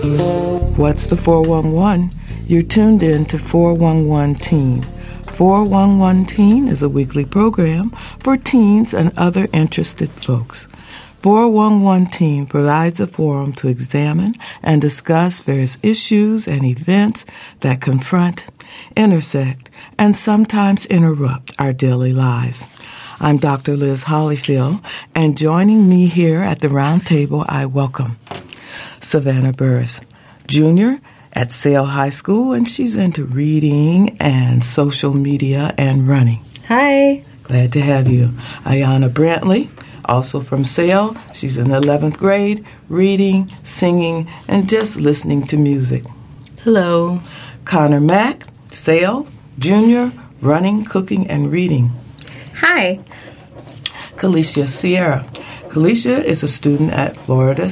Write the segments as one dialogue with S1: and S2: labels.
S1: What's the 411? You're tuned in to 411 Teen. 411 Teen is a weekly program for teens and other interested folks. 411 Teen provides a forum to examine and discuss various issues and events that confront, intersect, and sometimes interrupt our daily lives. I'm Dr. Liz Hollyfield, and joining me here at the round table, I welcome Savannah Burris, Jr. at Sale High School, and she's into reading and social media and running.
S2: Hi.
S1: Glad to have you. Ayana Brantley, also from Sale. She's in the 11th grade, reading, singing, and just listening to music.
S2: Hello.
S1: Connor Mack, Sale, Jr., running, cooking, and reading.
S2: Hi.
S1: Kalisha Sierra. Kalisha is a student at Florida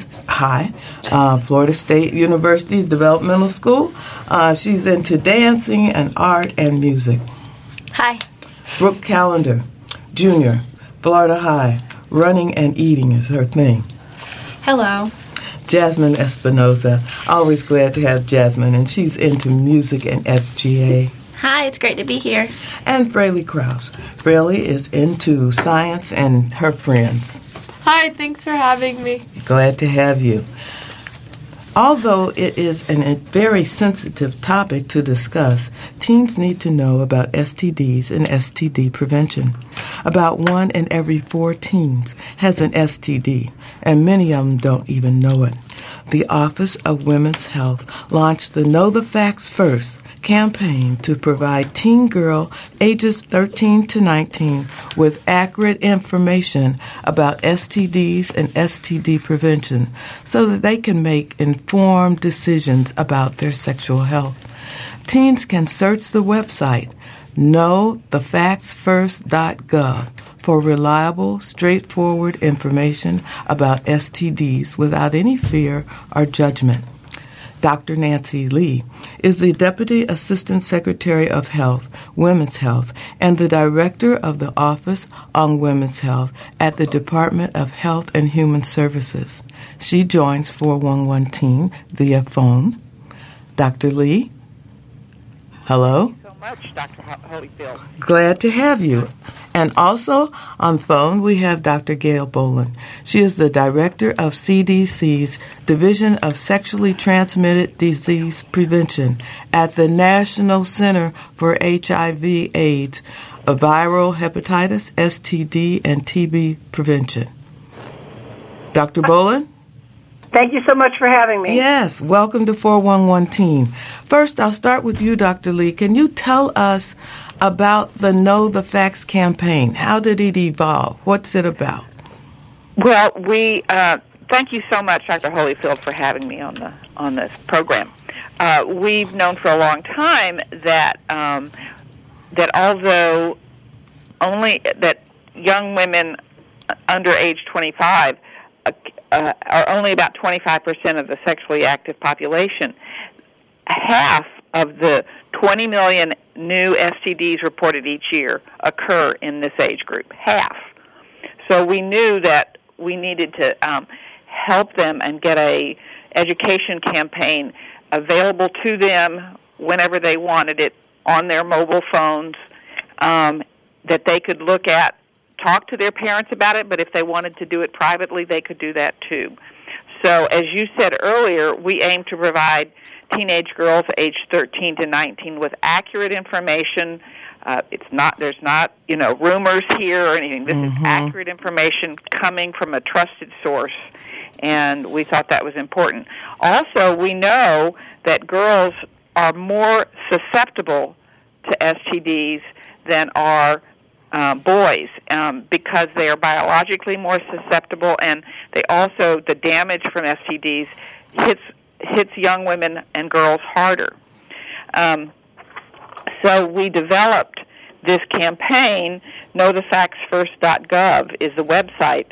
S1: State University's Developmental School. She's into dancing and art and music.
S3: Hi.
S1: Brooke Callender, Jr., Florida High. Running and eating is her thing.
S3: Hello.
S1: Jasmine Espinoza. Always glad to have Jasmine, and she's into music and SGA.
S3: Hi, it's great to be here.
S1: And Fraley Krause. Fraley is into science and her friends.
S4: Hi, thanks for having me.
S1: Glad to have you. Although it is a very sensitive topic to discuss, teens need to know about STDs and STD prevention. About 1 in every 4 teens has an STD, and many of them don't even know it. The Office of Women's Health launched the Know the Facts First campaign to provide teen girl ages 13 to 19 with accurate information about STDs and STD prevention so that they can make informed decisions about their sexual health. Teens can search the website knowthefactsfirst.gov for reliable, straightforward information about STDs without any fear or judgment. Dr. Nancy Lee is the Deputy Assistant Secretary of Health, Women's Health, and the Director of the Office on Women's Health at the Department of Health and Human Services. She joins 411 Teen via phone. Dr. Lee? Hello?
S5: Thank you so much, Dr. Holyfield.
S1: Glad to have you. And also on phone, we have Dr. Gail Boland. She is the Director of CDC's Division of Sexually Transmitted Disease Prevention at the National Center for HIV/AIDS, Viral Hepatitis, STD, and TB Prevention. Dr. Boland?
S6: Thank you so much for having me.
S1: Yes, welcome to 411 Teen. First, I'll start with you, Dr. Lee. Can you tell us about the Know the Facts campaign? How did it evolve? What's it about?
S5: Well, we thank you so much, Dr. Holyfield, for having me on this program. We've known for a long time that although that young women under age 25 are only about 25% of the sexually active population, half of the 20 million new STDs reported each year occur in this age group. Half. So we knew that we needed to help them and get a education campaign available to them whenever they wanted it on their mobile phones, that they could look at, talk to their parents about it, but if they wanted to do it privately, they could do that too. So as you said earlier, we aim to provide teenage girls aged 13 to 19 with accurate information. There's not rumors here or anything. This is accurate information coming from a trusted source, and we thought that was important. Also, we know that girls are more susceptible to STDs than are boys because they are biologically more susceptible, and the damage from STDs hits young women and girls harder. So we developed this campaign, knowthefactsfirst.gov is the website,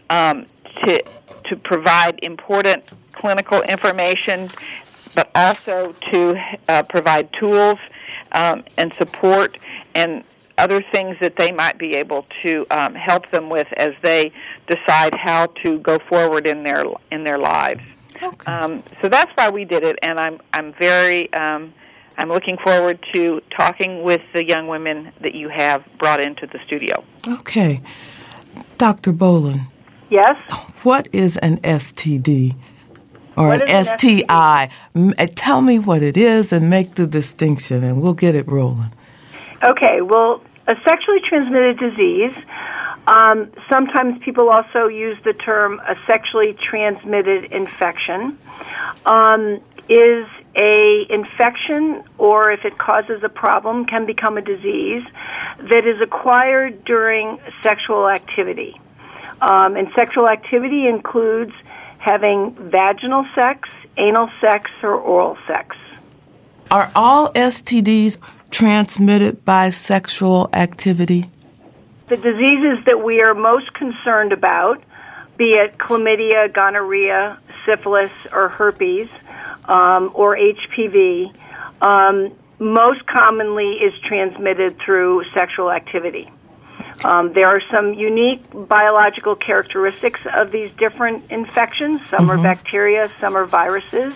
S5: to provide important clinical information, but also to provide tools and support and other things that they might be able to help them with as they decide how to go forward in their lives.
S1: Okay.
S5: So that's why we did it, and I'm very I'm looking forward to talking with the young women that you have brought into the studio.
S1: Okay. Dr. Boland.
S6: Yes?
S1: What is an STD or
S6: What
S1: an
S6: is an
S1: STI? Tell me what it is and make the distinction, and we'll get it rolling.
S6: Okay, well, a sexually transmitted disease, sometimes people also use the term a sexually transmitted infection, is a infection, or if it causes a problem, can become a disease that is acquired during sexual activity. And sexual activity includes having vaginal sex, anal sex, or oral sex.
S1: Are all STDs transmitted by sexual activity?
S6: The diseases that we are most concerned about, be it chlamydia, gonorrhea, syphilis, or herpes, or HPV, most commonly is transmitted through sexual activity. There are some unique biological characteristics of these different infections. Some are bacteria, some are viruses.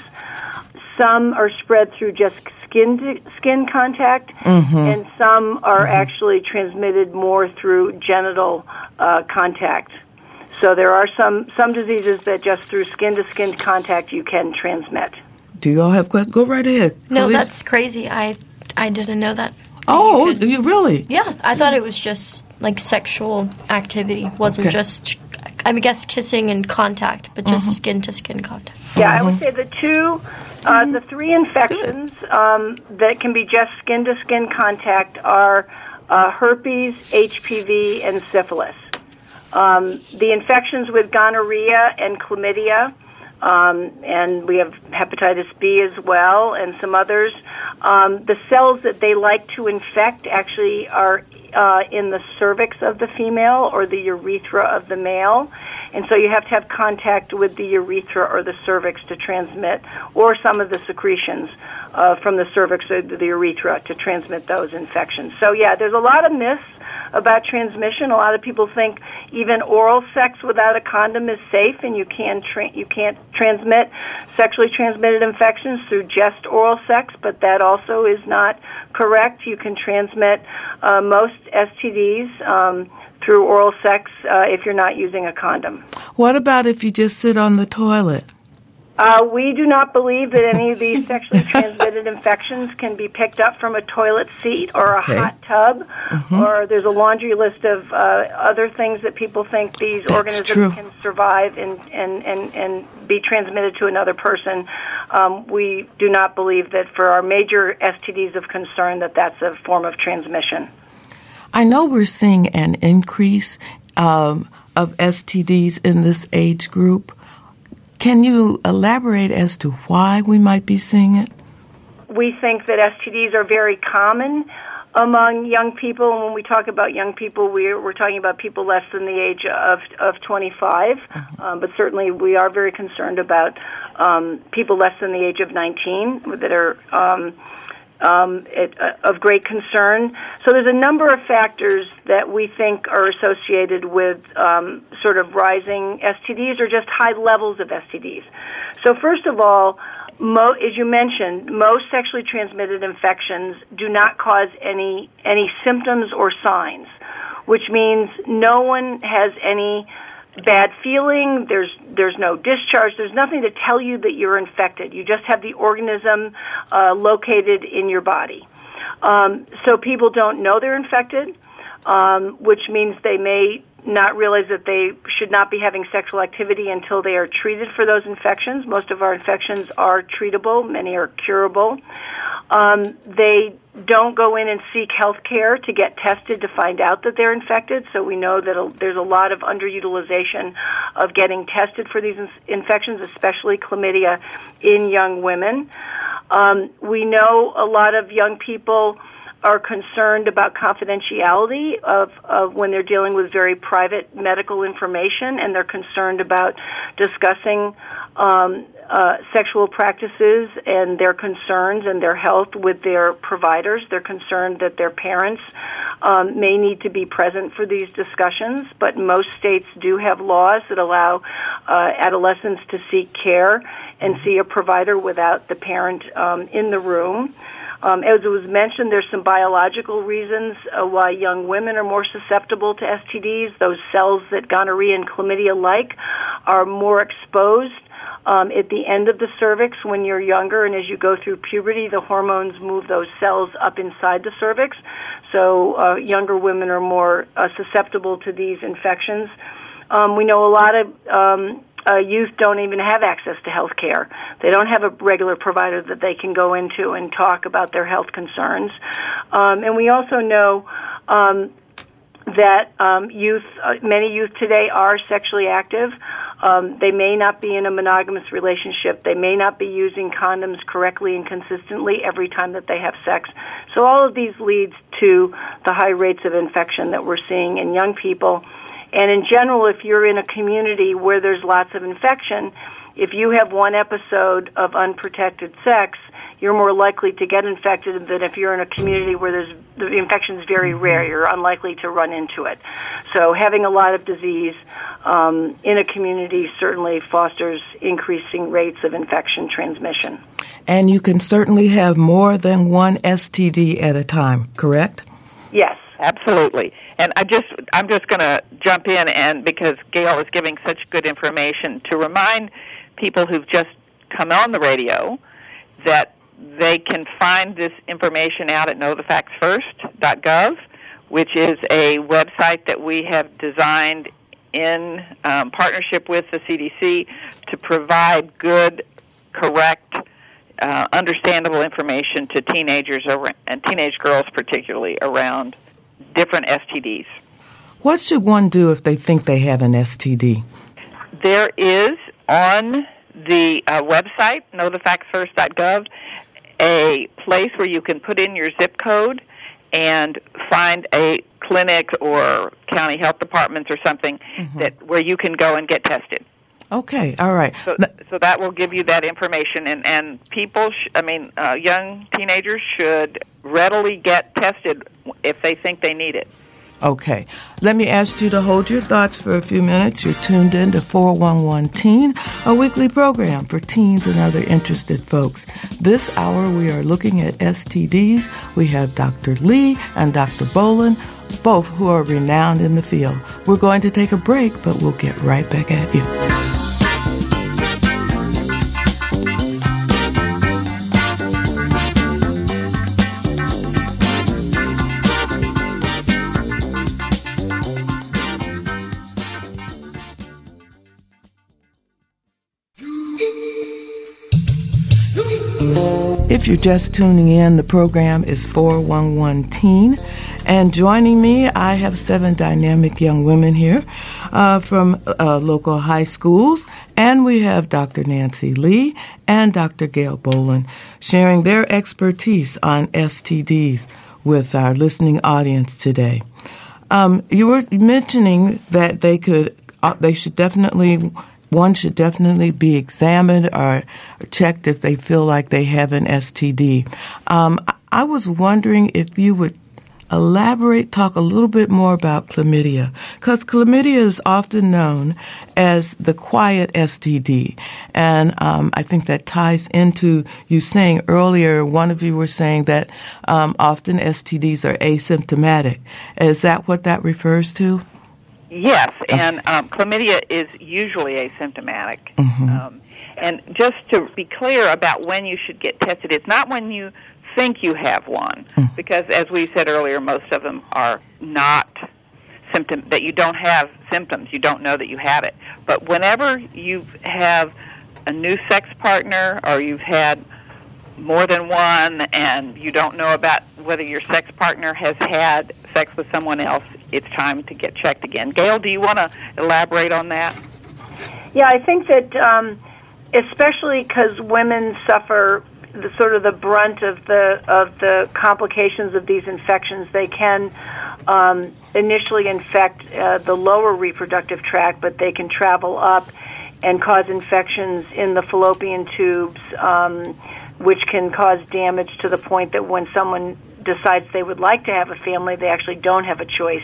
S6: Some are spread through just skin contact, and some are actually transmitted more through genital contact. So there are some diseases that just through skin-to-skin contact you can transmit.
S1: Do you all have questions? Go right ahead.
S3: No,
S1: Felice.
S3: that's crazy. I didn't know that.
S1: Oh, you really?
S3: Yeah, I thought it was just like sexual activity. Wasn't just, I guess, kissing and contact, but just skin-to-skin contact.
S6: Yeah, I would say the the three infections that can be just skin-to-skin contact are herpes, HPV, and syphilis. The infections with gonorrhea and chlamydia, and we have hepatitis B as well, and some others. The cells that they like to infect actually are in the cervix of the female or the urethra of the male. And so you have to have contact with the urethra or the cervix to transmit, or some of the secretions from the cervix or the urethra to transmit those infections. So, yeah, there's a lot of myths about transmission. A lot of people think even oral sex without a condom is safe, and you can't transmit sexually transmitted infections through just oral sex, but that also is not correct. You can transmit most STDs through oral sex if you're not using a condom.
S1: What about if you just sit on the toilet?
S6: We do not believe that any of these sexually transmitted infections can be picked up from a toilet seat or a hot tub, or there's a laundry list of other things that people think these organisms can survive and be transmitted to another person. We do not believe that for our major STDs of concern that that's a form of transmission.
S1: I know we're seeing an increase of STDs in this age group. Can you elaborate as to why we might be seeing it?
S6: We think that STDs are very common among young people. And when we talk about young people, we're talking about people less than the age of 25. But certainly we are very concerned about people less than the age of 19 that are of great concern. So there's a number of factors that we think are associated with sort of rising STDs or just high levels of STDs. So first of all, as you mentioned, most sexually transmitted infections do not cause any symptoms or signs, which means no one has any bad feeling, there's no discharge, there's nothing to tell you that you're infected. You just have the organism located in your body. So people don't know they're infected, which means they may not realize that they should not be having sexual activity until they are treated for those infections. Most of our infections are treatable, many are curable. They don't go in and seek health care to get tested to find out that they're infected, so we know that there's a lot of underutilization of getting tested for these infections, especially chlamydia, in young women. We know a lot of young people are concerned about confidentiality of when they're dealing with very private medical information, and they're concerned about discussing sexual practices and their concerns and their health with their providers. They're concerned that their parents may need to be present for these discussions, but most states do have laws that allow adolescents to seek care and see a provider without the parent in the room. As it was mentioned, there's some biological reasons why young women are more susceptible to STDs. Those cells that gonorrhea and chlamydia like are more exposed at the end of the cervix when you're younger, and as you go through puberty, the hormones move those cells up inside the cervix. So younger women are more susceptible to these infections. We know a lot of youth don't even have access to health care. They don't have a regular provider that they can go into and talk about their health concerns. And we also know that many youth today are sexually active. They may not be in a monogamous relationship. They may not be using condoms correctly and consistently every time that they have sex. So all of these leads to the high rates of infection that we're seeing in young people. And in general, if you're in a community where there's lots of infection, if you have one episode of unprotected sex, you're more likely to get infected than if you're in a community where the infection is very rare. You're unlikely to run into it. So having a lot of disease in a community certainly fosters increasing rates of infection transmission.
S1: And you can certainly have more than one STD at a time, correct?
S6: Yes.
S5: Absolutely. And I'm just going to jump in, and because Gail is giving such good information, to remind people who've just come on the radio that they can find this information out at knowthefactsfirst.gov, which is a website that we have designed in partnership with the CDC to provide good, correct, understandable information to teenagers and teenage girls particularly around different STDs.
S1: What should one do if they think they have an STD?
S5: There is on the website, knowthefactsfirst.gov, a place where you can put in your zip code and find a clinic or county health departments or something where you can go and get tested.
S1: Okay, all right.
S5: So that will give you that information, and people, young teenagers should readily get tested if they think they need it.
S1: Okay. Let me ask you to hold your thoughts for a few minutes. You're tuned in to 411 Teen, a weekly program for teens and other interested folks. This hour we are looking at STDs. We have Dr. Lee and Dr. Boland, both who are renowned in the field. We're going to take a break, but we'll get right back at you. If you're just tuning in, the program is 411 Teen. And joining me, I have 7 dynamic young women here from local high schools. And we have Dr. Nancy Lee and Dr. Gail Boland sharing their expertise on STDs with our listening audience today. You were mentioning that one should definitely be examined or checked if they feel like they have an STD. I was wondering if you would talk a little bit more about chlamydia, because chlamydia is often known as the quiet STD. And I think that ties into you saying earlier, one of you were saying that often STDs are asymptomatic. Is that what that refers to?
S5: Yes, and chlamydia is usually asymptomatic. And just to be clear about when you should get tested, it's not when you think you have one, because as we said earlier, most of them are not that you don't have symptoms. You don't know that you have it. But whenever you have a new sex partner or you've had more than one and you don't know about whether your sex partner has had sex with someone else, it's time to get checked again. Gail, do you want to elaborate on that?
S6: Yeah, I think that especially because women suffer the brunt of the complications of these infections, they can initially infect the lower reproductive tract, but they can travel up and cause infections in the fallopian tubes, which can cause damage to the point that when someone decides they would like to have a family, they actually don't have a choice.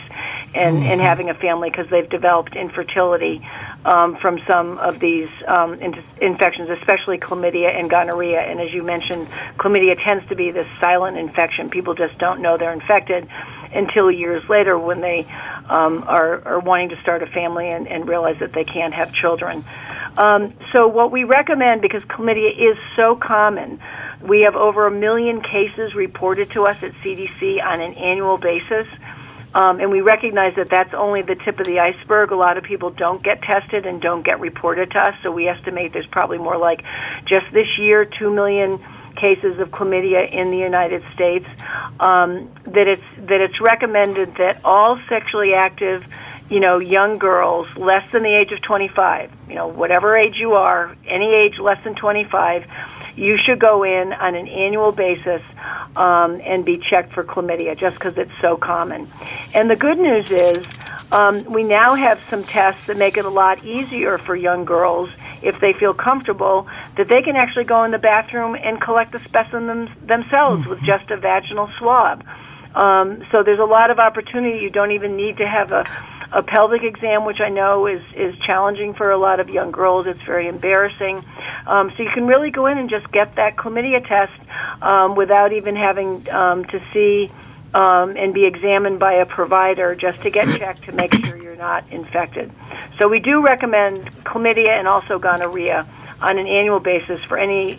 S6: and having a family because they've developed infertility from some of these infections, especially chlamydia and gonorrhea. And as you mentioned, chlamydia tends to be this silent infection. People just don't know they're infected until years later when they are wanting to start a family and realize that they can't have children. So what we recommend, because chlamydia is so common, we have over 1 million cases reported to us at CDC on an annual basis. And we recognize that that's only the tip of the iceberg. A lot of people don't get tested and don't get reported to us, so we estimate there's probably more like just this year 2 million cases of chlamydia in the United States. That it's recommended that all sexually active, young girls less than the age of 25, whatever age you are, any age less than 25, you should go in on an annual basis and be checked for chlamydia just because it's so common. And the good news is we now have some tests that make it a lot easier for young girls, if they feel comfortable, that they can actually go in the bathroom and collect the specimen themselves with just a vaginal swab. So there's a lot of opportunity. You don't even need to have a pelvic exam, which I know is challenging for a lot of young girls. It's very embarrassing. So you can really go in and just get that chlamydia test without even having to see and be examined by a provider, just to get checked to make sure you're not infected. So we do recommend chlamydia and also gonorrhea on an annual basis for any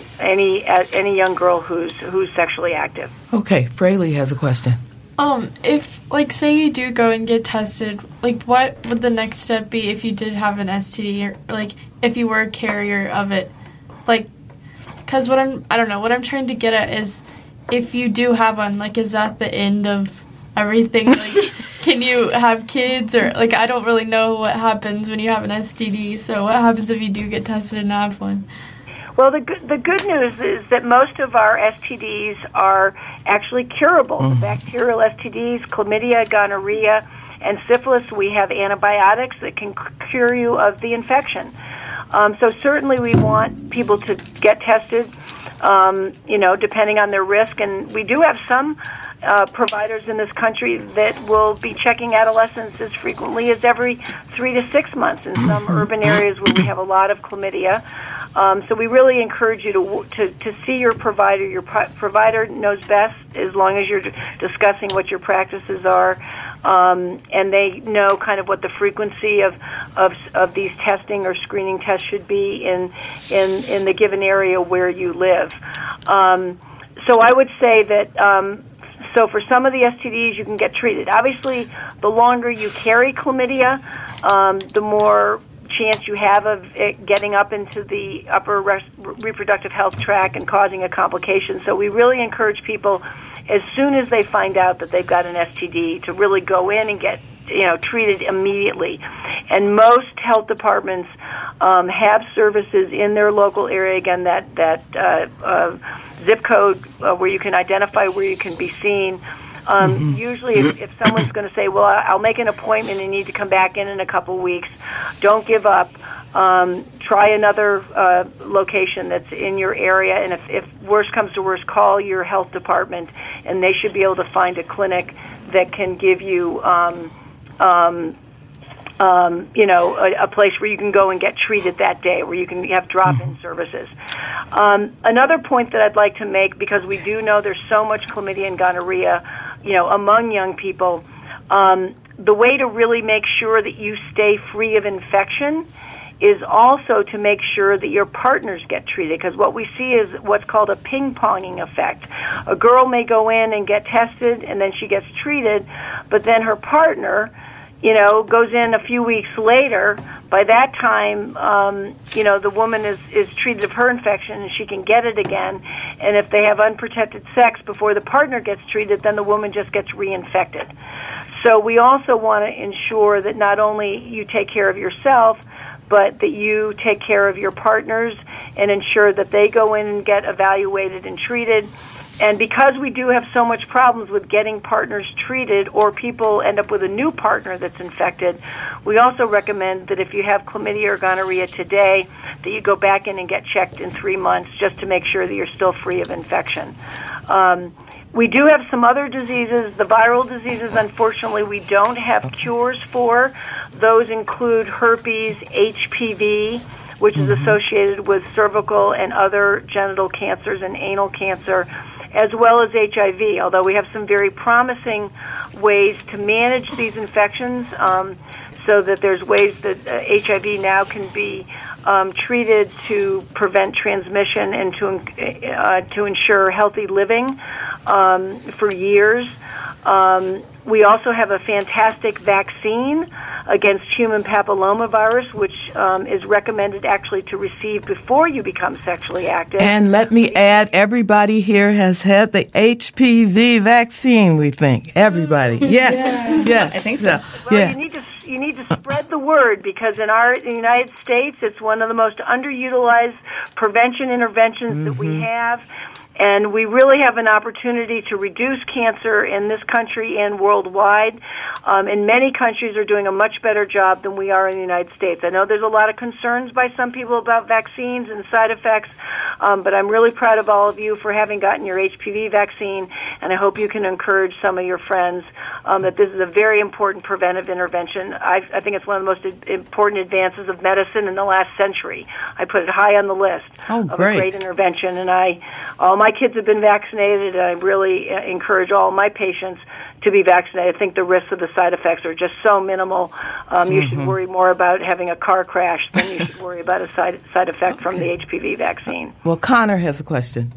S6: young girl who's sexually active.
S1: Okay, Fraley has a question.
S4: If, say you do go and get tested, what would the next step be if you did have an STD, or, if you were a carrier of it? Because what I'm trying to get at is, if you do have one, is that the end of everything? Can you have kids, or, I don't really know what happens when you have an STD, so what happens if you do get tested and have one?
S6: Well, the good news is that most of our STDs are actually curable. The bacterial STDs, chlamydia, gonorrhea, and syphilis, we have antibiotics that can cure you of the infection. So certainly we want people to get tested, depending on their risk. And we do have some providers in this country that will be checking adolescents as frequently as every 3 to 6 months in some urban areas where we have a lot of chlamydia. So we really encourage you to see your provider. Your provider knows best, as long as you're discussing what your practices are, and they know kind of what the frequency of these testing or screening tests should be in the given area where you live. So I would say that. So for some of the STDs, you can get treated. Obviously, the longer you carry chlamydia, the more chance you have of it getting up into the upper reproductive health tract and causing a complication. So we really encourage people, as soon as they find out that they've got an STD, to really go in and get treated immediately. And most health departments have services in their local area. Again, that zip code where you can identify where you can be seen. Usually if someone's going to say, well, I'll make an appointment and need to come back in a couple of weeks, don't give up. Try another location that's in your area, and if worse comes to worse, call your health department, and they should be able to find a clinic that can give you a place where you can go and get treated that day, where you can have drop-in services. Another point that I'd like to make, because we do know there's so much chlamydia and gonorrhea, among young people, the way to really make sure that you stay free of infection is also to make sure that your partners get treated, because what we see is what's called a ping-ponging effect. A girl may go in and get tested, and then she gets treated, but then her partner goes in a few weeks later. By that time, the woman is treated of her infection and she can get it again. And if they have unprotected sex before the partner gets treated, then the woman just gets reinfected. So we also want to ensure that not only you take care of yourself, but that you take care of your partners and ensure that they go in and get evaluated and treated. And because we do have so much problems with getting partners treated, or people end up with a new partner that's infected, we also recommend that if you have chlamydia or gonorrhea today, that you go back in and get checked in 3 months just to make sure that you're still free of infection. We do have some other diseases. The viral diseases, unfortunately, we don't have cures for. Those include herpes, HPV, which is associated with cervical and other genital cancers and anal cancer, as well as HIV, although we have some very promising ways to manage these infections, so that there's ways that HIV now can be treated to prevent transmission and to ensure healthy living for years. We also have a fantastic vaccine against human papillomavirus, which is recommended actually to receive before you become sexually active.
S1: And let me add, everybody here has had the HPV vaccine, we think. Everybody. Yes. Yes.
S2: I think so.
S6: Well, you need to spread the word, because in the United States, it's one of the most underutilized prevention interventions that we have. And we really have an opportunity to reduce cancer in this country and worldwide. And many countries are doing a much better job than we are in the United States. I know there's a lot of concerns by some people about vaccines and side effects, but I'm really proud of all of you for having gotten your HPV vaccine, and I hope you can encourage some of your friends that this is a very important preventive intervention. I think it's one of the most important advances of medicine in the last century. I put it high on the list of a great intervention, and all my kids have been vaccinated, and I really encourage all my patients to be vaccinated. I think the risks of the side effects are just so minimal. You should worry more about having a car crash than you should worry about a side effect from the HPV vaccine.
S1: Well, Connor has a question.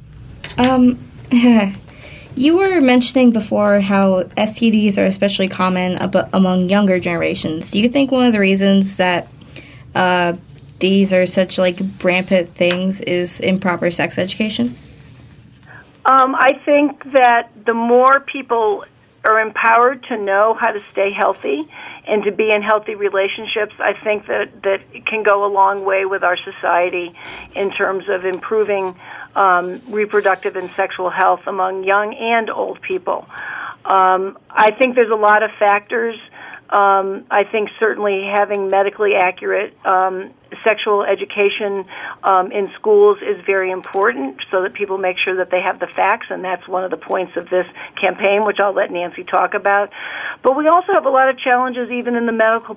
S2: You were mentioning before how STDs are especially common among younger generations. Do you think one of the reasons that these are such rampant things is improper sex education?
S6: I think that the more people are empowered to know how to stay healthy and to be in healthy relationships, I think that it can go a long way with our society in terms of improving reproductive and sexual health among young and old people. I think there's a lot of factors. I think certainly having medically accurate sexual education in schools is very important, so that people make sure that they have the facts, and that's one of the points of this campaign, which I'll let Nancy talk about. But we also have a lot of challenges even in the medical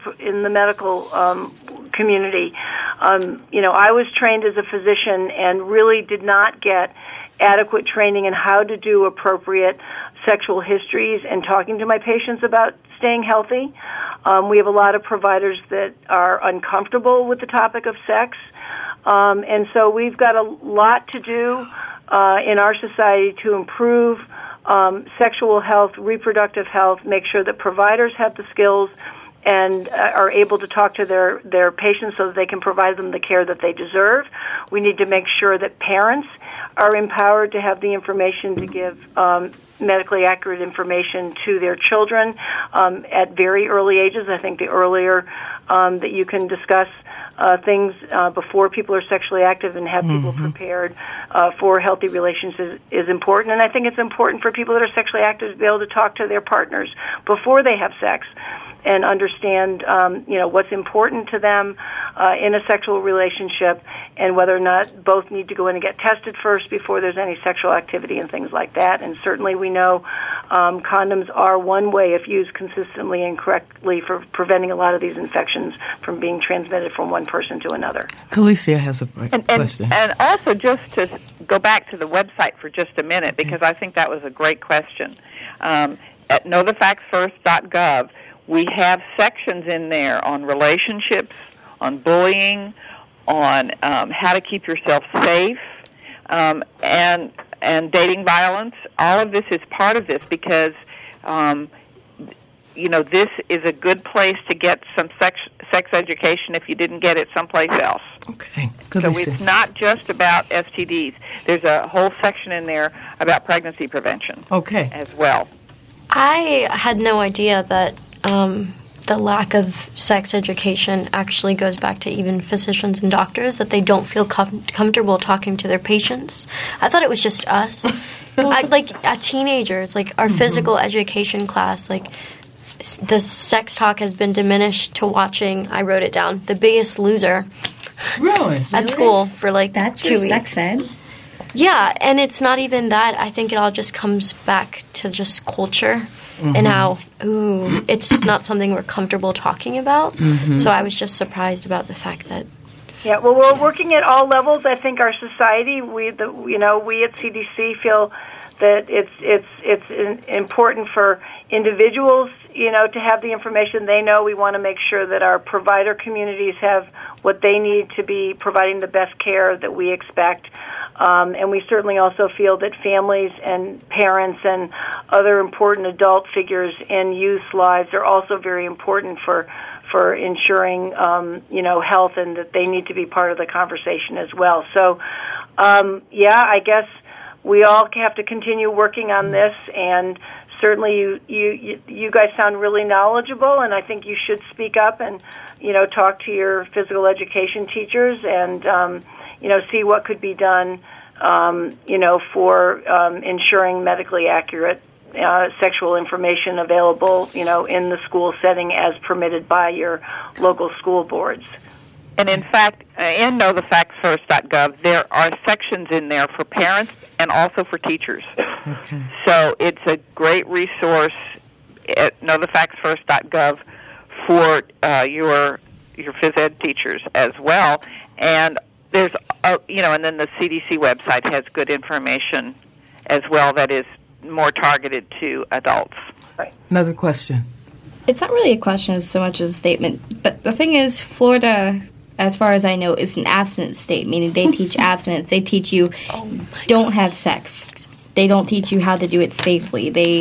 S6: community. I was trained as a physician and really did not get adequate training in how to do appropriate sexual histories and talking to my patients about staying healthy. We have a lot of providers that are uncomfortable with the topic of sex. And so we've got a lot to do in our society to improve sexual health, reproductive health, make sure that providers have the skills and are able to talk to their patients so that they can provide them the care that they deserve. We need to make sure that parents are empowered to have the information to give medically accurate information to their children at very early ages. I think the earlier that you can discuss things before people are sexually active and have people prepared for healthy relationships is important. And I think it's important for people that are sexually active to be able to talk to their partners before they have sex and understand, what's important to them in a sexual relationship, and whether or not both need to go in and get tested first before there's any sexual activity and things like that. And certainly we know condoms are one way, if used consistently and correctly, for preventing a lot of these infections from being transmitted from one person to another.
S1: Kalicia has a question.
S5: And also, just to go back to the website for just a minute, because I think that was a great question. At knowthefactsfirst.gov, we have sections in there on relationships, on bullying, on how to keep yourself safe, and dating violence. All of this is part of this because, this is a good place to get some sex education if you didn't get it someplace else.
S1: Okay.
S5: So it's not just about STDs. There's a whole section in there about pregnancy prevention.
S1: Okay.
S5: As well.
S3: I had no idea that the lack of sex education actually goes back to even physicians and doctors, that they don't feel comfortable talking to their patients. I thought it was just us. Teenagers, our physical education class, the sex talk has been diminished to watching, I wrote it down, The Biggest Loser.
S1: Really?
S3: At school for
S2: That's
S3: 2
S2: your
S3: weeks.
S2: sex ed?
S3: Yeah, and it's not even that. I think it all just comes back to just culture and how, it's not something we're comfortable talking about. So I was just surprised about the fact that.
S6: Yeah, well, we're working at all levels. I think our society, we at CDC feel that it's important for individuals, to have the information they know. We want to make sure that our provider communities have what they need to be providing the best care that we expect. And we certainly also feel that families and parents and other important adult figures in youth lives are also very important for ensuring, health, and that they need to be part of the conversation as well. So, I guess we all have to continue working on this, and certainly you guys sound really knowledgeable, and I think you should speak up and, talk to your physical education teachers and, see what could be done, for ensuring medically accurate sexual information available, in the school setting as permitted by your local school boards.
S5: And in fact, in knowthefactsfirst.gov, there are sections in there for parents and also for teachers.
S1: Okay.
S5: So it's a great resource at knowthefactsfirst.gov for your phys ed teachers as well. And there's, and then the CDC website has good information as well that is more targeted to adults.
S6: Right.
S1: Another question.
S2: It's not really a question so much as a statement, but the thing is, Florida, as far as I know, is an abstinence state, meaning they teach abstinence. They teach you don't have sex. They don't teach you how to do it safely. They,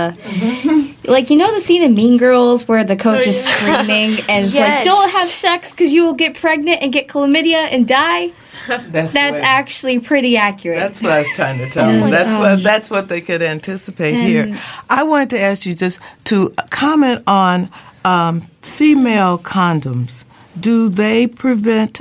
S2: the scene in Mean Girls where the coach is screaming and it's like, don't have sex because you will get pregnant and get chlamydia and die. That's actually pretty accurate.
S1: That's what I was trying to tell them. That's what they could anticipate here. I wanted to ask you just to comment on female condoms. Do they prevent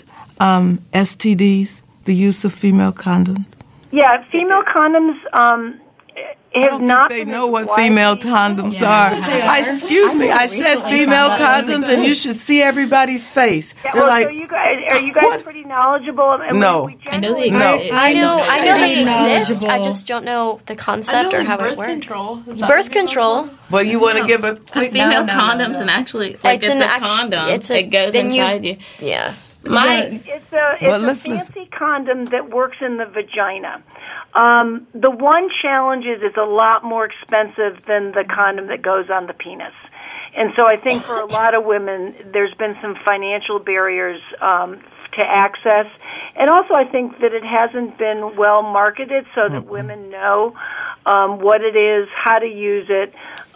S1: STDs, the use of female condoms?
S6: Yeah, female condoms have not.
S1: They know what female condoms are. Excuse me, I said female condoms, and you should see everybody's face.
S6: Yeah,
S1: They're like,
S6: so are you guys pretty knowledgeable?
S1: No.
S2: I know they
S3: I know they exist. I just don't know the concept or how it works.
S4: Control.
S3: Birth control.
S1: Well, you want to give a quick
S7: female condoms, and actually, it's a condom. It goes inside you.
S3: Yeah.
S6: It's a fancy condom that works in the vagina. The one challenge is it's a lot more expensive than the condom that goes on the penis. And so I think for a lot of women, there's been some financial barriers to access. And also I think that it hasn't been well marketed so that women know what it is, how to use it,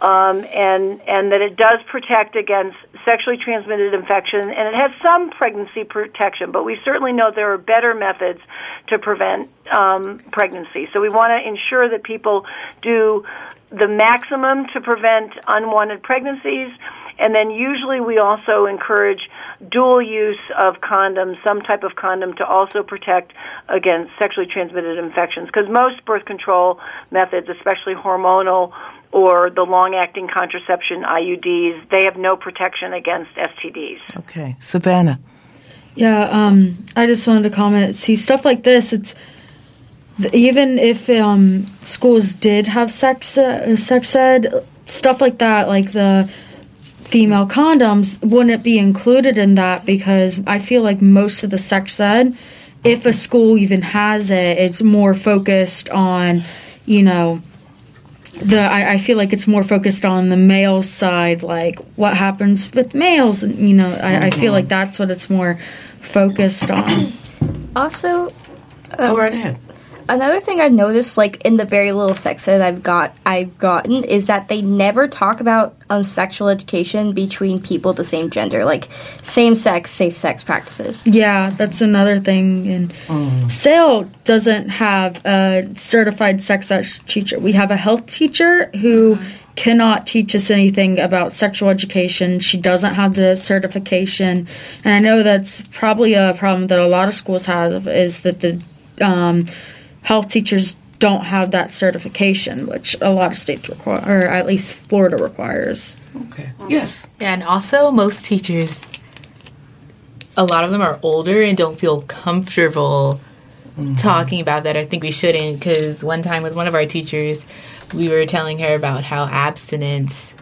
S6: and that it does protect against sexually transmitted infection, and it has some pregnancy protection, but we certainly know there are better methods to prevent pregnancy. So we want to ensure that people do the maximum to prevent unwanted pregnancies, and then usually we also encourage dual use of condoms, some type of condom to also protect against sexually transmitted infections, because most birth control methods, especially hormonal or the long-acting contraception, IUDs, they have no protection against STDs.
S1: Okay. Savannah.
S8: Yeah, I just wanted to comment. See, stuff like this, it's even if schools did have sex ed, stuff like that, like the female condoms, wouldn't be included in that because I feel like most of the sex ed, if a school even has it, it's more focused on, I feel like it's more focused on the male side, like what happens with males. And, I feel like that's what it's more focused on.
S2: Also,
S1: go right ahead.
S2: Another thing I've noticed, like in the very little sex ed I've gotten, is that they never talk about sexual education between people of the same gender, like same-sex, safe sex practices.
S8: Yeah, that's another thing. And SAIL doesn't have a certified sex ed teacher. We have a health teacher who cannot teach us anything about sexual education. She doesn't have the certification. And I know that's probably a problem that a lot of schools have, is that the health teachers don't have that certification, which a lot of states require, or at least Florida requires.
S1: Okay. Yes.
S7: Yeah, and also most teachers, a lot of them are older and don't feel comfortable
S9: talking about that. I think we shouldn't, because one time with one of our teachers, we were telling her about how abstinence,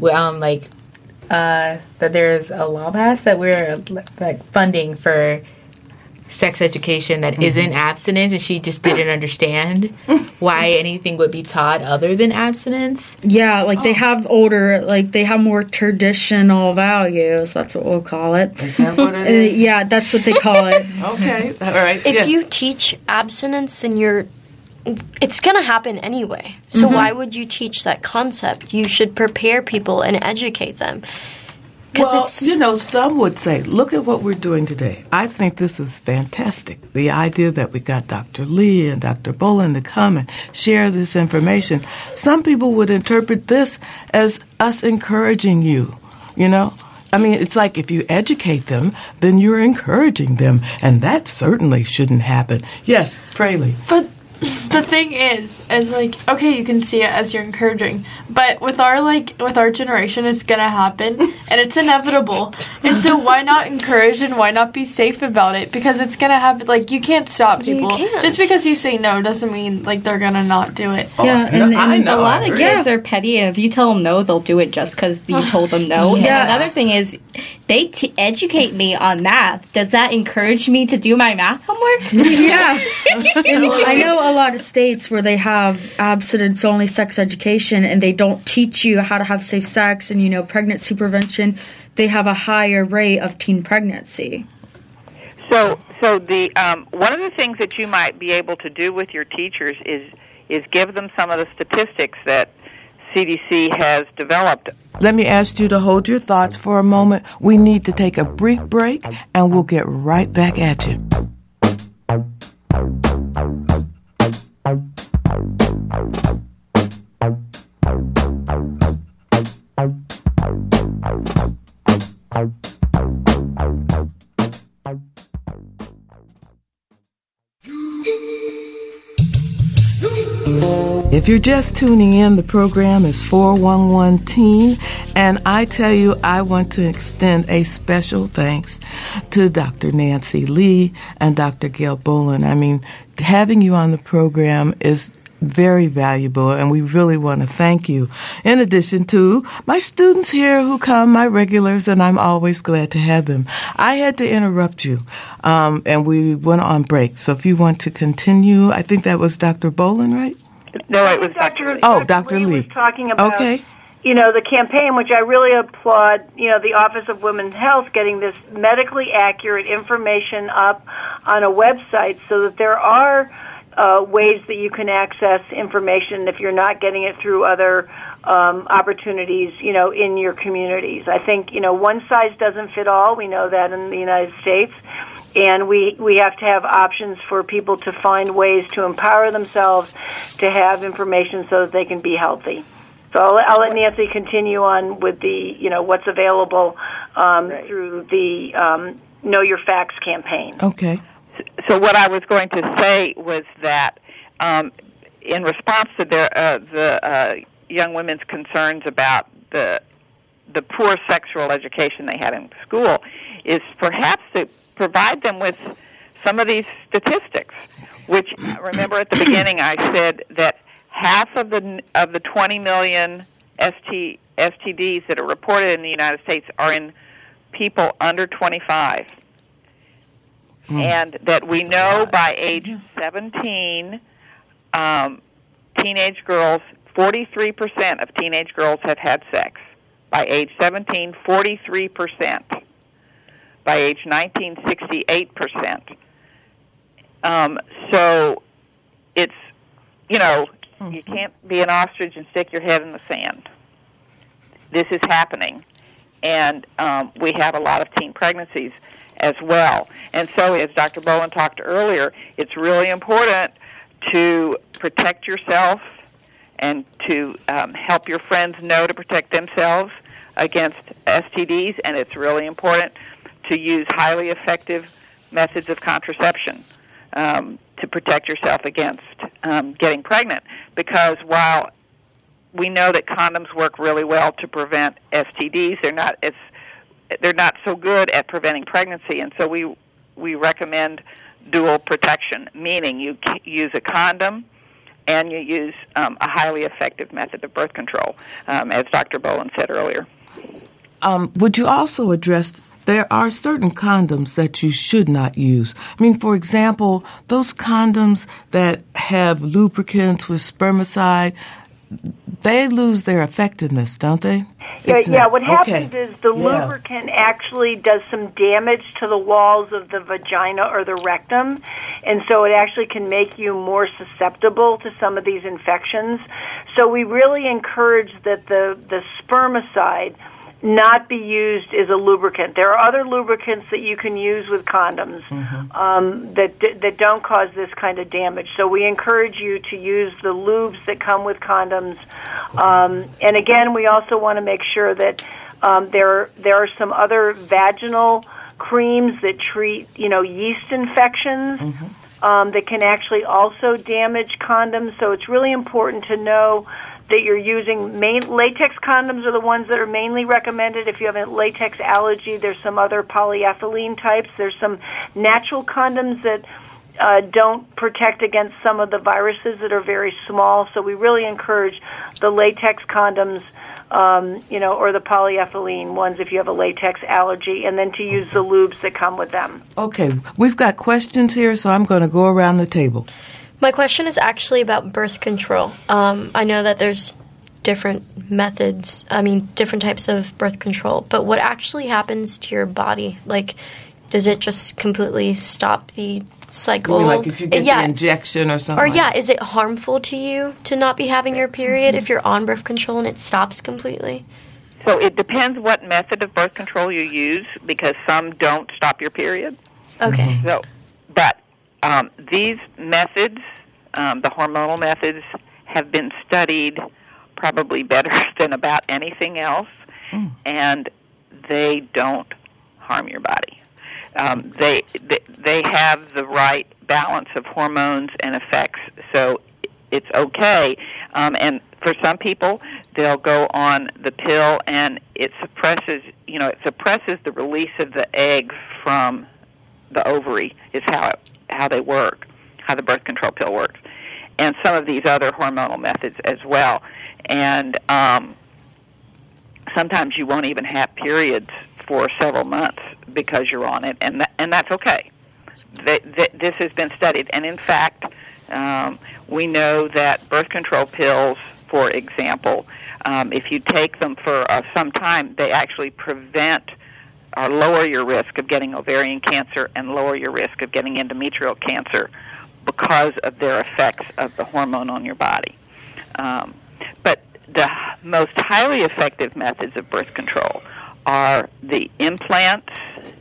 S9: that there's a law passed that we're funding for sex education that isn't abstinence, and she just didn't understand why anything would be taught other than abstinence.
S8: Yeah, they have they have more traditional values. That's what we'll call it.
S1: Is that what it is?
S8: Yeah, that's what they call it.
S1: Okay, all right.
S3: If you teach abstinence, then it's going to happen anyway. So why would you teach that concept? You should prepare people and educate them.
S1: Well, some would say, look at what we're doing today. I think this is fantastic. The idea that we got Dr. Lee and Dr. Boland to come and share this information. Some people would interpret this as us encouraging you, I mean, it's like if you educate them, then you're encouraging them, and that certainly shouldn't happen. Yes, Fraley.
S4: But the thing is okay, you can see it as you're encouraging, but with our generation, it's gonna happen, and it's inevitable. And so why not encourage and why not be safe about it? Because it's gonna happen. You can't stop people. Just because you say no doesn't mean they're gonna not do it.
S2: Yeah, and a lot of kids are petty. If you tell them no, they'll do it just because you told them no. Yeah. And another thing is, they educate me on math. Does that encourage me to do my math homework?
S8: Yeah. I know a lot of states where they have abstinence-only sex education, and they don't teach you how to have safe sex and, pregnancy prevention. They have a higher rate of teen pregnancy.
S5: So the one of the things that you might be able to do with your teachers is give them some of the statistics that CDC has developed.
S1: Let me ask you to hold your thoughts for a moment. We need to take a brief break, and we'll get right back at you. If you're just tuning in, the program is 411 Teen, and I tell you, I want to extend a special thanks to Dr. Nancy Lee and Dr. Gail Boland. I mean, having you on the program is very valuable, and we really want to thank you. In addition to my students here who come, my regulars, and I'm always glad to have them. I had to interrupt you, and we went on break. So if you want to continue, I think that was Dr. Boland, right?
S5: No, it was Dr. Lee.
S1: Oh, Dr. Lee
S6: was talking about,
S1: okay.
S6: The campaign, which I really applaud, the Office of Women's Health getting this medically accurate information up on a website so that there are ways that you can access information if you're not getting it through other opportunities, in your communities. I think, one size doesn't fit all. We know that in the United States. And we have to have options for people to find ways to empower themselves to have information so that they can be healthy. So I'll let Nancy continue on with the, what's available through the Know Your Facts campaign.
S1: Okay.
S5: So what I was going to say was that in response to the young women's concerns about the poor sexual education they had in school, is perhaps to provide them with some of these statistics, which, remember at the beginning I said that half of the 20 million STDs that are reported in the United States are in people under 25. And that we know by age 17, teenage girls, 43% of teenage girls have had sex. By age 17, 43%. By age 19, 68%. So it's, you can't be an ostrich and stick your head in the sand. This is happening. And we have a lot of teen pregnancies as well. And so, as Dr. Boland talked earlier, it's really important to protect yourself and to help your friends know to protect themselves against STDs, and it's really important to use highly effective methods of contraception to protect yourself against getting pregnant. Because while we know that condoms work really well to prevent STDs, they're not so good at preventing pregnancy, and so we recommend dual protection, meaning you use a condom and you use a highly effective method of birth control, as Dr. Boland said earlier.
S1: Would you also address, there are certain condoms that you should not use? I mean, for example, those condoms that have lubricants with spermicide, they lose their effectiveness, don't they?
S6: What happens is the lubricant actually does some damage to the walls of the vagina or the rectum, and so it actually can make you more susceptible to some of these infections. So we really encourage that the spermicide not be used as a lubricant. There are other lubricants that you can use with condoms that don't cause this kind of damage. So we encourage you to use the lubes that come with condoms. And again, we also want to make sure that there are some other vaginal creams that treat, yeast infections that can actually also damage condoms. So it's really important to know that you're using latex condoms are the ones that are mainly recommended. If you have a latex allergy, there's some other polyethylene types. There's some natural condoms that don't protect against some of the viruses that are very small. So we really encourage the latex condoms, or the polyethylene ones if you have a latex allergy, and then to use the lubes that come with them.
S1: Okay, we've got questions here, so I'm going to go around the table.
S3: My question is actually about birth control. I know that there's different methods, different types of birth control, but what actually happens to your body? Like, does it just completely stop the cycle?
S1: You mean like if you get the injection or something?
S3: Or, is it harmful to you to not be having your period if you're on birth control and it stops completely?
S5: So it depends what method of birth control you use, because some don't stop your period.
S3: Okay.
S5: So, but these methods, the hormonal methods, have been studied probably better than about anything else, and they don't harm your body. They have the right balance of hormones and effects, so it's okay. And for some people, they'll go on the pill, and it suppresses the release of the egg from the ovary. Is how they work, how the birth control pill works, and some of these other hormonal methods as well. And sometimes you won't even have periods for several months because you're on it, and that's okay. This has been studied, and in fact, we know that birth control pills, for example, if you take them for some time, they actually prevent or lower your risk of getting ovarian cancer and lower your risk of getting endometrial cancer because of their effects of the hormone on your body. But the most highly effective methods of birth control are the implants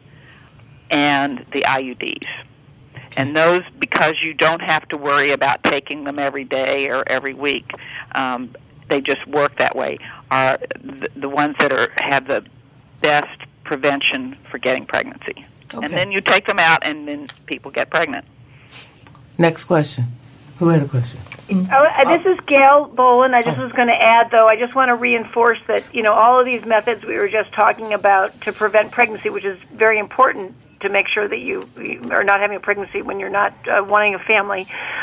S5: and the IUDs. And those, because you don't have to worry about taking them every day or every week, they just work that way, are the ones that have the best prevention for getting pregnancy. Okay. And then you take them out, and then people get pregnant.
S1: Next question. Who had a question?
S6: This is Gail Boland. I just was going to add, though, I just want to reinforce that, all of these methods we were just talking about to prevent pregnancy, which is very important to make sure that you are not having a pregnancy when you're not wanting a family,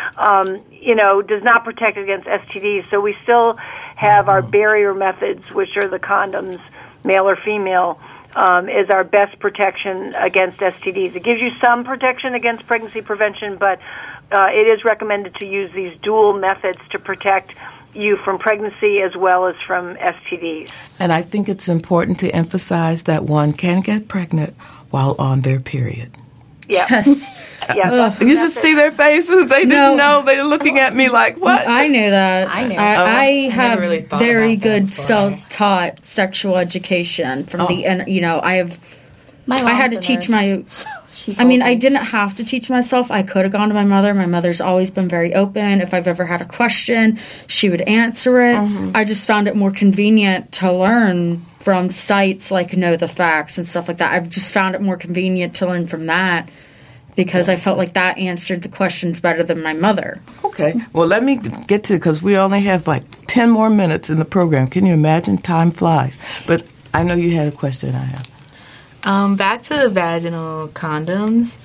S6: does not protect against STDs. So we still have our barrier methods, which are the condoms, male or female, is our best protection against STDs. It gives you some protection against pregnancy prevention, but it is recommended to use these dual methods to protect you from pregnancy as well as from STDs.
S1: And I think it's important to emphasize that one can get pregnant while on their period.
S6: Yes.
S8: Yeah.
S1: You should see their faces. They didn't know. They were looking at me like, what?
S8: I knew that.
S9: I knew.
S8: I have really very good self-taught sexual education from I had to teach my... I didn't have to teach myself. I could have gone to my mother. My mother's always been very open. If I've ever had a question, she would answer it. I just found it more convenient to learn from sites like Know the Facts and stuff like that. I've just found it more convenient to learn from that because I felt like that answered the questions better than my mother.
S1: Okay. Well, let me get to it because we only have like 10 more minutes in the program. Can you imagine? Time flies. But I know you had a question I have.
S9: Back to the vaginal condoms.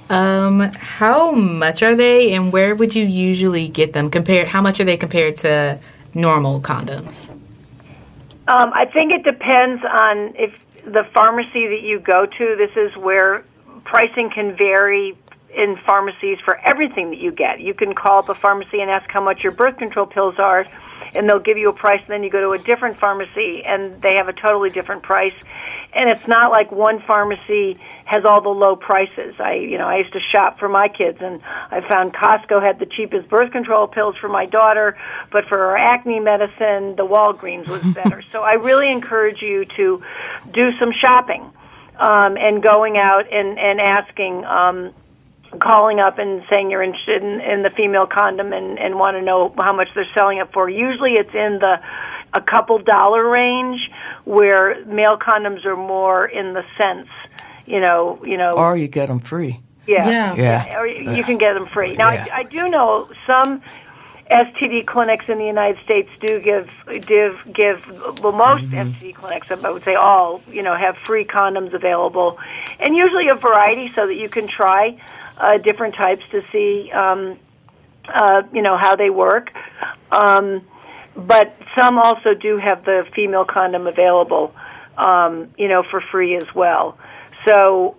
S9: How much are they, and where would you usually get them? How much are they compared to normal condoms?
S6: I think it depends on if the pharmacy that you go to. This is where pricing can vary in pharmacies for everything that you get. You can call up a pharmacy and ask how much your birth control pills are, and they'll give you a price, and then you go to a different pharmacy, and they have a totally different price. And it's not like one pharmacy has all the low prices. I used to shop for my kids, and I found Costco had the cheapest birth control pills for my daughter, but for her acne medicine, the Walgreens was better. So I really encourage you to do some shopping and going out and asking, calling up and saying you're interested in the female condom and want to know how much they're selling it for. Usually it's in a couple dollar range, where male condoms are more in the cents, you know.
S1: Or you get them free.
S6: Yeah. Or you can get them free. Now, I do know some STD clinics in the United States do give most STD clinics, I would say all, have free condoms available, and usually a variety so that you can try different types to see, how they work. But some also do have the female condom available, for free as well. So,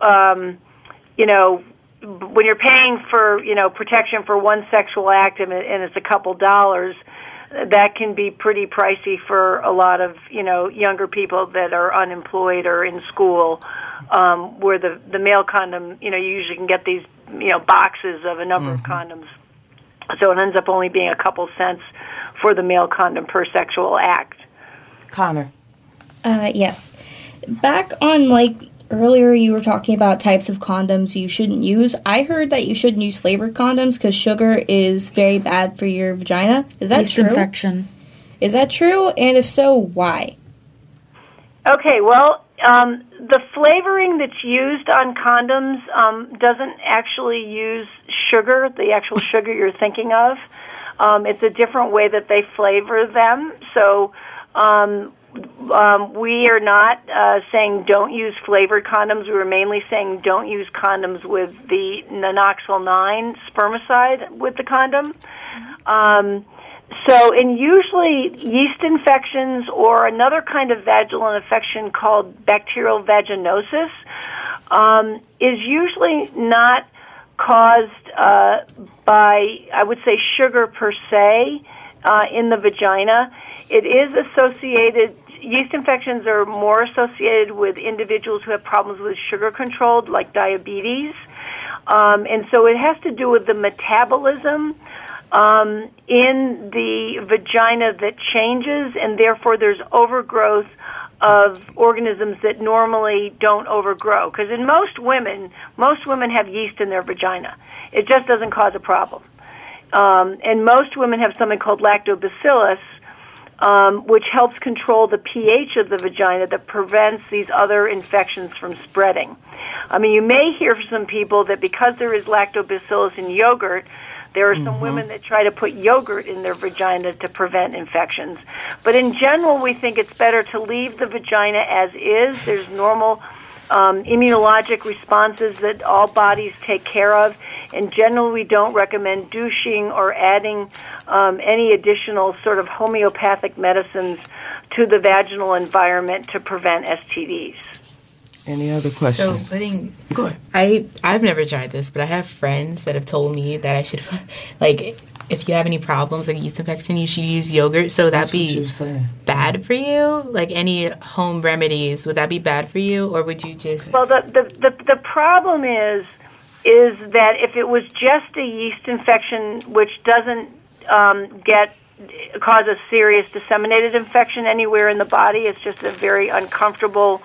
S6: when you're paying for, protection for one sexual act and it's a couple dollars, that can be pretty pricey for a lot of, younger people that are unemployed or in school, where the male condom, you usually can get these, boxes of a number of condoms. So it ends up only being a couple cents for the male condom per sexual act.
S1: Connor.
S2: Yes. Back on, earlier you were talking about types of condoms you shouldn't use. I heard that you shouldn't use flavored condoms because sugar is very bad for your vagina. Is that true?
S8: Yeast infection.
S2: Is that true? And if so, why?
S6: Okay, well, the flavoring that's used on condoms doesn't actually use sugar, the actual sugar you're thinking of. It's a different way that they flavor them. So we are not saying don't use flavored condoms. We were mainly saying don't use condoms with the Naloxone 9 spermicide with the condom. And usually yeast infections or another kind of vaginal infection called bacterial vaginosis is usually not caused by, I would say, sugar per se in the vagina. It is associated, yeast infections are more associated with individuals who have problems with sugar control, like diabetes. And so it has to do with the metabolism in the vagina that changes, and therefore there's overgrowth of organisms that normally don't overgrow. Because in most women have yeast in their vagina. It just doesn't cause a problem. And most women have something called lactobacillus, which helps control the pH of the vagina that prevents these other infections from spreading. I mean, you may hear from some people that because there is lactobacillus in yogurt, there are some women that try to put yogurt in their vagina to prevent infections. But in general, we think it's better to leave the vagina as is. There's normal immunologic responses that all bodies take care of. In general, we don't recommend douching or adding any additional sort of homeopathic medicines to the vaginal environment to prevent STDs.
S1: Any other questions?
S9: So
S1: Go ahead.
S9: I've never tried this, but I have friends that have told me that I should, if you have any problems like yeast infection, you should use yogurt. So would that be bad for you? Like any home remedies, would that be bad for you, or would you just?
S6: Well, the problem is that if it was just a yeast infection, which doesn't cause a serious disseminated infection anywhere in the body, it's just a very uncomfortable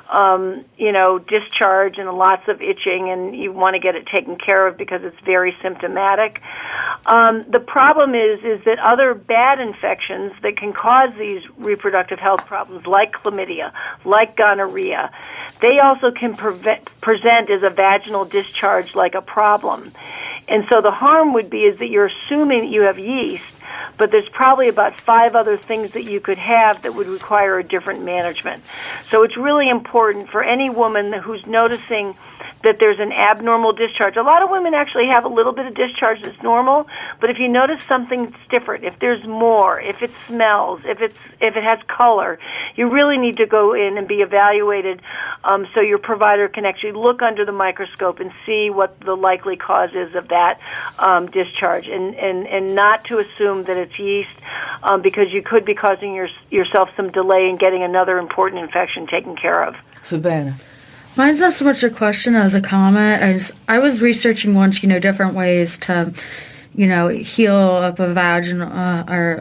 S6: discharge and lots of itching, and you want to get it taken care of because it's very symptomatic. The problem is that other bad infections that can cause these reproductive health problems, like chlamydia, like gonorrhea, they also can present as a vaginal discharge like a problem. And so the harm would be is that you're assuming that you have yeast, but there's probably about 5 other things that you could have that would require a different management. So it's really important for any woman who's noticing that there's an abnormal discharge. A lot of women actually have a little bit of discharge that's normal, but if you notice something that's different, if there's more, if it smells, if it has color, you really need to go in and be evaluated so your provider can actually look under the microscope and see what the likely cause is of that discharge, and not to assume that it's yeast, because you could be causing yourself some delay in getting another important infection taken care of.
S1: Savannah.
S8: Mine's not so much a question as a comment. I was researching once, different ways to, heal up a vaginal or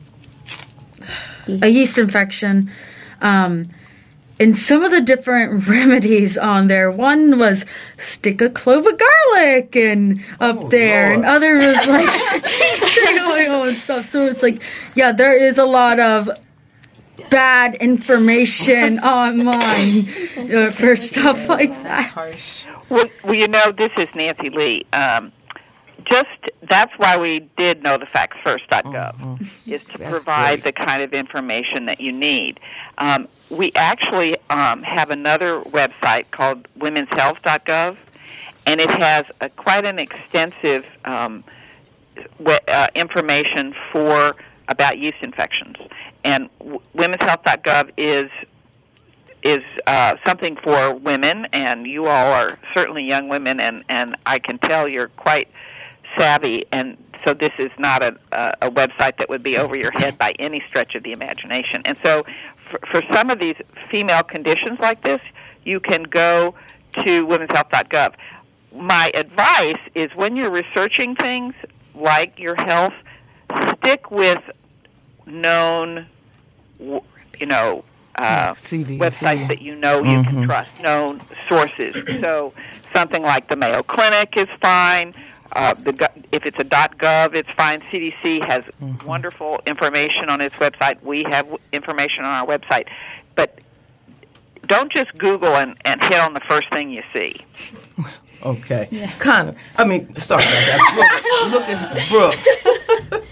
S8: a yeast infection. And some of the different remedies on there, one was stick a clove of garlic up there, Lord. And other was like tea tree oil and stuff. So it's like, there is a lot of bad information online for stuff like that.
S5: Harsh. Well, this is Nancy Lee. That's why we did knowthefactsfirst.gov, is to provide the kind of information that you need. We actually have another website called womenshealth.gov, and it has quite an extensive information about yeast infections. And womenshealth.gov is something for women, and you all are certainly young women, and I can tell you're quite savvy, and so this is not a website that would be over your head by any stretch of the imagination. And so for some of these female conditions like this, you can go to womenshealth.gov. My advice is when you're researching things like your health, stick with known, websites that you can trust, known sources. So something like the Mayo Clinic is fine. If it's a .gov, it's fine. CDC has wonderful information on its website. We have information on our website. But don't just Google and hit on the first thing you see.
S1: Okay. Yeah. Connor. Sorry about that. Look at Brooke.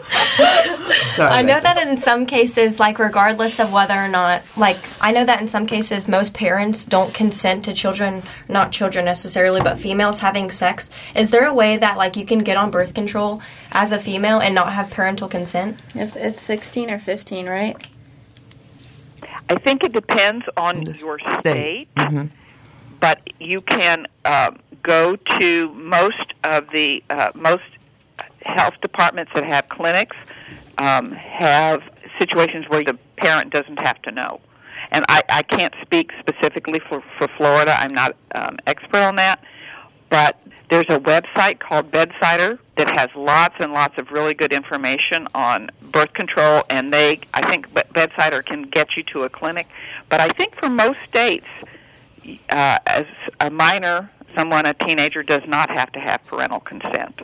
S10: I know that in some cases, regardless of whether or not, I know that in some cases most parents don't consent to children, not children necessarily, but females having sex. Is there a way that, you can get on birth control as a female and not have parental consent?
S7: If it's 16 or 15, right?
S5: I think it depends on your state, but you can go to most of the most health departments that have clinics have situations where the parent doesn't have to know. And I can't speak specifically for Florida. I'm not expert on that. But there's a website called Bedsider that has lots and lots of really good information on birth control, and I think Bedsider can get you to a clinic. But I think for most states, as a minor, a teenager, does not have to have parental consent.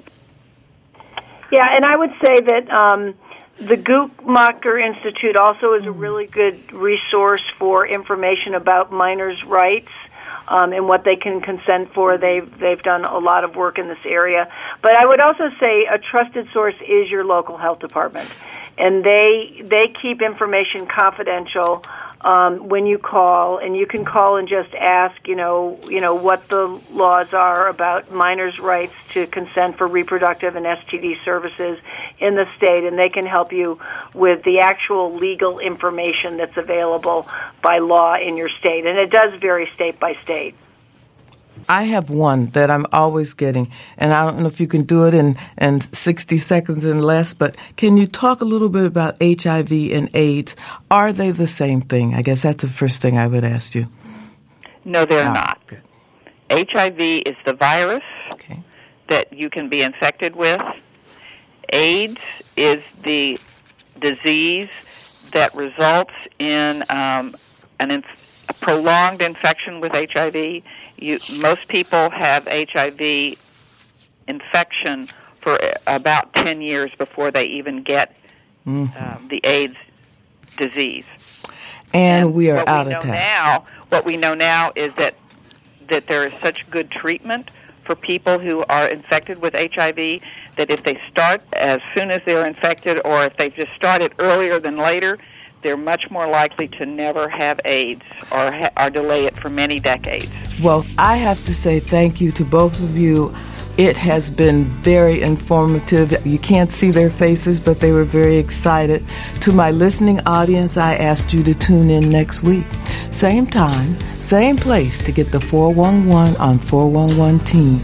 S6: Yeah, and I would say that the Guttmacher Institute also is a really good resource for information about minors' rights and what they can consent for. They've done a lot of work in this area. But I would also say a trusted source is your local health department, and they keep information confidential when you call, and you can call and just ask, what the laws are about minors' rights to consent for reproductive and STD services in the state, and they can help you with the actual legal information that's available by law in your state, and it does vary state by state.
S1: I have one that I'm always getting, and I don't know if you can do it in 60 seconds and less, but can you talk a little bit about HIV and AIDS? Are they the same thing? I guess that's the first thing I would ask you.
S5: No, they're not. Good. HIV is the virus that you can be infected with. AIDS is the disease that results in a prolonged infection with HIV. Most people have HIV infection for about 10 years before they even get the AIDS disease.
S1: And we are out of time.
S5: What we know now is that there is such good treatment for people who are infected with HIV that if they start as soon as they're infected, or if they just started earlier than later, they're much more likely to never have AIDS or delay it for many decades.
S1: Well, I have to say thank you to both of you. It has been very informative. You can't see their faces, but they were very excited. To my listening audience, I asked you to tune in next week. Same time, same place to get the 411 on 411 Teen.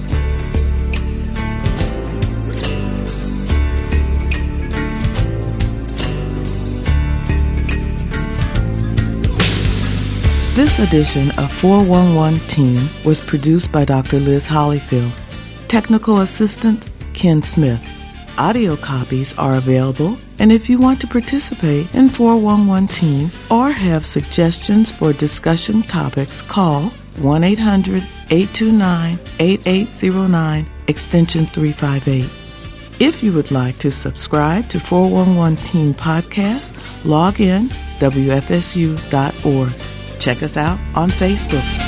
S1: This edition of 411 Teen was produced by Dr. Liz Hollyfield. Technical assistance, Ken Smith. Audio copies are available, and if you want to participate in 411 Teen or have suggestions for discussion topics, call 1-800-829-8809, extension 358. If you would like to subscribe to 411 Teen Podcast, log in WFSU.org. Check us out on Facebook.